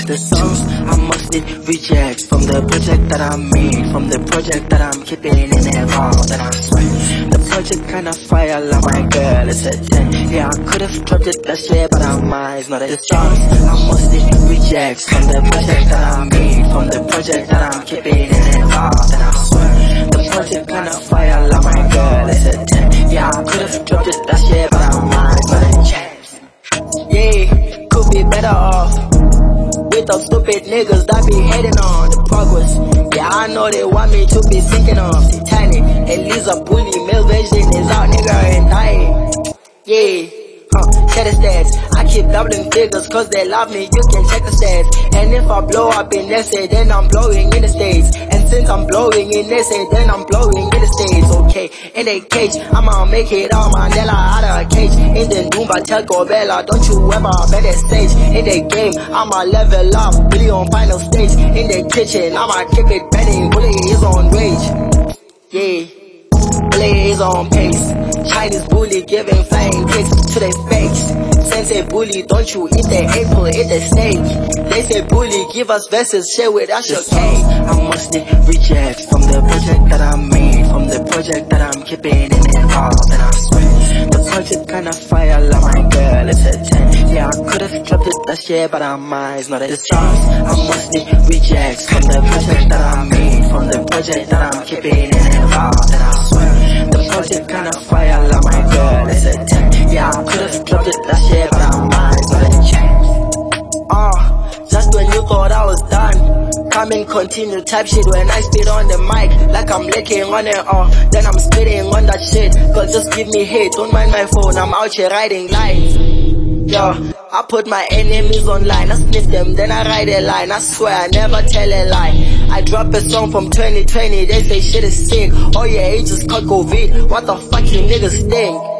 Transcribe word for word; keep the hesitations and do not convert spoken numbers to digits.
The songs I mostly reject from the project that I made, from the project that I'm keeping in involved, and I swear the project kinda fire like my girl, it's a ten. Yeah, I could've dropped it last year, but I'm mine, not the songs I mostly reject from the project that I made, from the project that I'm keeping in involved, and I swear the project kinda fire like my girl, it's a ten. Yeah, I could've dropped it last year, but I'm mine, not a chance. Yeah, could be better off with those stupid niggas that be hating on the progress. Yeah, I know they want me to be thinking of Titanic. Elisa Bully, male version is out, nigga, and dying. Yeah, huh, check the stats. I keep doubling figures cause they love me, you can check the stats. And if I blow up in S A, then I'm blowing in the States. And since I'm blowing in S A, then I'm blowing in the States. Okay, in a cage, I'ma make it all Mandela out of a cage. In the doom, but tell Gobella, don't you ever bet that stage. In the game, I'ma level up, Billy on final stage. In the kitchen, I'ma keep it bending, Bully is on rage. Yeah, Bully is on pace. Chinese bully giving flying kicks to their face. Sensei bully, don't you eat the apple, eat the steak. They say bully, give us verses, share with us your cake. I mostly reject from the project that I made, from the project that I'm keeping in involved, and I swear the project kinda fire like my girl, it's a ten. Yeah, I could've dropped it last year, but I'm mine, it's not the songs I mostly reject from the project that I made, from the project that I'm keeping in involved, and I swear the project kinda fire like my girl, it's a ten. Yeah, I could've dropped it last year, but I'm mine, it's not a chance. Uh, just when you thought I was done, come and continue type shit when I spit on the mic, like I'm licking on it, uh, then I'm spitting on that shit, but just give me hate, don't mind my phone, I'm out here riding lines. Yo, I put my enemies online, I sniff them, then I write a line, I swear I never tell a lie. I drop a song from twenty twenty, they say shit is sick, oh yeah, it just caught COVID, what the fuck you niggas think?